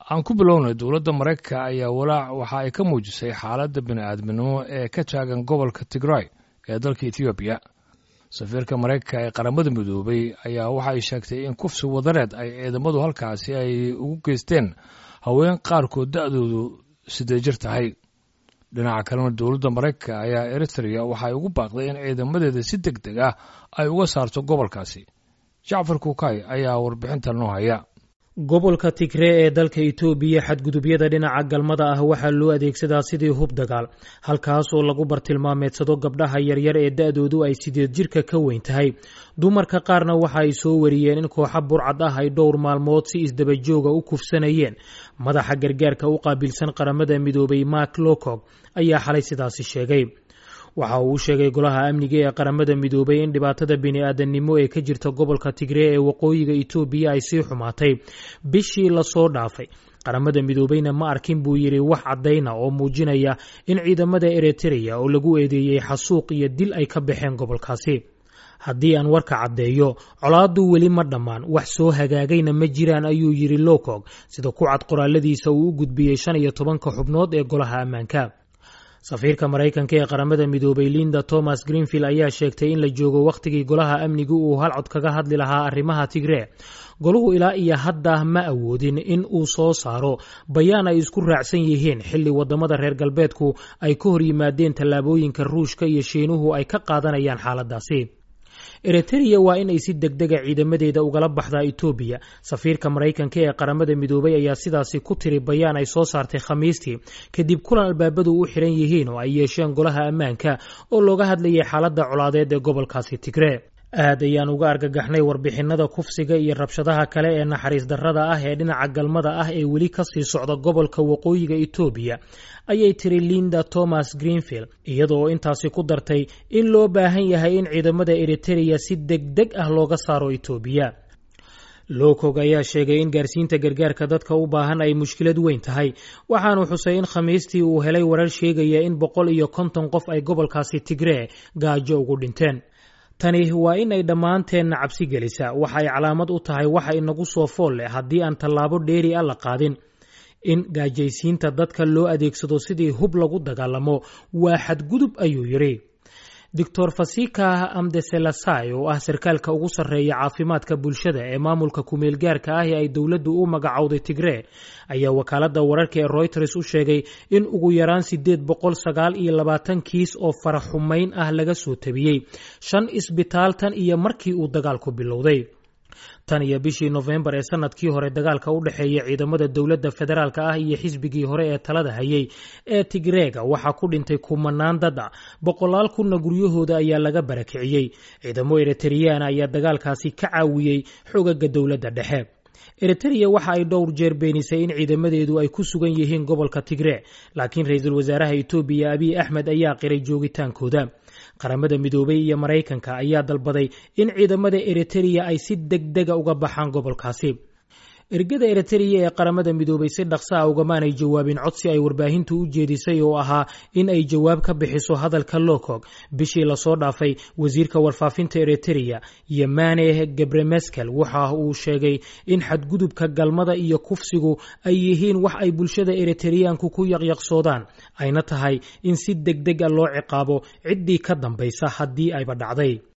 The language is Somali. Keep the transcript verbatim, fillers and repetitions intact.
aan ku bilownay dowladda Mareykanka ayaa walaac waxa ay ka muujisay xaaladda bini'aadminimo ee ka taagan gobolka Tigray ee dalka Ethiopia. Safiirka Mareykanka ee qaramada midoobay ayaa waxa ay sheegtay in kufsi wadareed ay ciidamadu halkaasi ay ugu geysteen haween qaarkood da'doodu siddeed jir tahay. dhinaca kalena dowladda Mareykanka ayaa Eritrea waxa ay ugu baaqday in ciidamadeeda si degdeg ah ay uga saarto gobolkaasi. Jacfar Kukay ayaa warbixinta noo haya. gobolka Tigray ee dalka Itoobiya xadgudubyada dhinaca galmada ah waxaa loo adeegsadaa sidii hub dagaal, halkaas oo lagu bartilmaameedsado gabdhaha yaryar ee da'doodu ay sideed jirka ka weyn tahay. dumarka qaarna waxa ay soo wariyeen in kooxo burcad ah ay dhowr maalmood si isdaba jooga u kufsanayeen. madaxa gargaarka u qaabilsan qaramada midoobay Mark Lowcock ayaa xalay sidaasi sheegay. waxa uu sheegay golaha amniga ee qaramada midoobay in dhibaatada bini'aadanimo ee ka jirta gobolka Tigray ee waqooyiga Itoobiya ay sii xumaatay bishii la soo dhaafay. qaramada midoobayna ma arkin buu yiri wax cadeyna oo muujinaya in ciidamada Eritrea oo lagu eedeeyay xasuuq iyo dil ay ka baxeen gobolkaasi. haddii aan warka cadeeyo, colaadu weli ma dhammaan, wax soo hagaagayna ma jiraan, ayuu yiri Lowcock sida ku cad qoraaladiisa uu u gudbiyay shan iyo tobanka xubnood ee golaha ammaanka. safiirka Mareykanka ee qaramada midoobay Linda Thomas Greenfield ayaa sheegtay in la joogo waqtigii golaha amnigu uu hal cod kaga hadli lahaa arrimaha Tigray. goluhu ilaa iyo hadda ma awoodin in uu soo saaro bayaan ay isku raacsan yihiin xilli wadamada reer galbeedku ay ka hor yimaadeen tallaabooyinka Ruushka iyo Shiinuhu ay ka qaadanayaan xaaladaasi. Eritrea waa in ay si degdega ciidamadeeda ugala baxdaa Itoobiya. safiirka Mareykanka ee qaramada midoobay ayaa sidaasi ku tiri bayaan ay soo saartay Khamiistii kadib kulan albaabadu u xiran yihiin oo ay yeesheen golaha ammaanka oo looga hadlayay xaaladda colaadeed ee gobolkaasi Tigray. aad ayaan uga argagaxnay warbixinada kufsiga iyo rabshadaha kale ee naxariis darrada ah ee dhinaca galmada ah ee weli ka sii socda gobolka waqooyiga Itoobiya, ayay tiri Linda Thomas Greenfield, iyadoo intaasi ku dartay in loo baahan yahay in ciidamada Eritrea si degdeg ah looga saaro Itoobiya. Lowcock ayaa sheegay in gaarsiinta gargaarka dadka u baahan ay mushkilad weyn tahay, waxaanu xusay in Khamiistii uu helay warar sheegaya in boqol iyo konton qof ay gobolkaasi Tigray gaajo ugu dhinteen. tani waa in ay dhammaanteen cabsi gelisa, waxa ay calaamad u tahay waxa inagu soo fool leh haddii aan tallaabo dheeri ah la qaadin. in gaajaysiinta dadka loo adeegsado sidii hub lagu dagaalamo waa xadgudub, ayuu yiri. Doctor Fasika Amdeselasai oo ah sarkaalka ugu sarreeya caafimaadka bulshada ee maamulka kumeel gaarka ah ee ay dowladdu u magacowday Tigray ayaa wakaaladda wararka ee Reuters u sheegay in ugu yaraan sideed boqol sagaal iyo labaatan kiis oo faraxumayn ah laga soo tabiyay shan isbitaal tan iyo markii uu dagaalku bilowday. tan iyo bishii November ee sanadkii hore dagaalka u dhaxeeya ciidamada dowladda federaalka ah iyo xisbigii hore ee talada hayay ee Tigrayga waxa ku dhintay kumanaan dad ah, boqolaal kunna guryahooda ayaa laga barakiciyay. ciidamo Eritrean ayaa dagaalkaasi ka caawiyay xogaga dowladda dhexe. Eritrea waxa ay dhowr jeer beenisay in ciidamadeedu ay ku sugan yihiin gobolka Tigray, laakiin ra'iisul wasaaraha Itoobiya Abiy Ahmed ayaa qiray joogitaankooda. qaramada midoobay iyo Mareykanka ayaa dalbaday in ciidamada Eritrea ay si degdeg ah uga baxaan gobolkaasi. ergada Eritrea ee qaramada midoobay si dhaqso ah ugamaanay jawaabin codsi ay warbaahintu u jeedisay oo ahaa in ay jawaab ka bixiso hadalka Lowcock. bishii la soo dhaafay, wasiirka warfaafinta Eritrea Yemane Gebremeskel waxa uu sheegay in xadgudubka galmada iyo kufsigu ay yihiin wax ay bulshada Eritreanku ku yaqyaqsoodaan, ayna tahay in si degdeg ah loo ciqaabo ciddii ka dambaysa haddii ayba dhacday.